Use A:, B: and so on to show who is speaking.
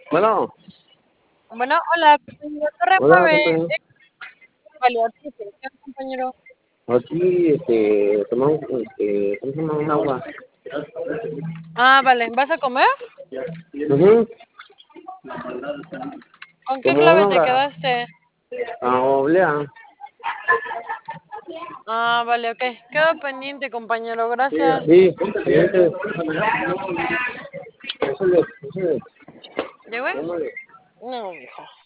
A: Bueno,
B: Bueno, hola, compañero Torre
A: hola,
B: 9,
A: compañero.
B: evaluar tu atención, compañero.
A: Aquí, tomamos, ¿cómo se llama? Un agua.
B: Ah, vale, ¿vas a comer?
A: Ujú.
B: ¿Con qué
A: Como
B: clave
A: una
B: te
A: hora.
B: quedaste?
A: Oblea.
B: Ah, vale, ok. Quedo pendiente, compañero, gracias.
A: Sí, siguiente. Pásale,
B: ¿Llegué?
A: tómale.
B: No, mijo.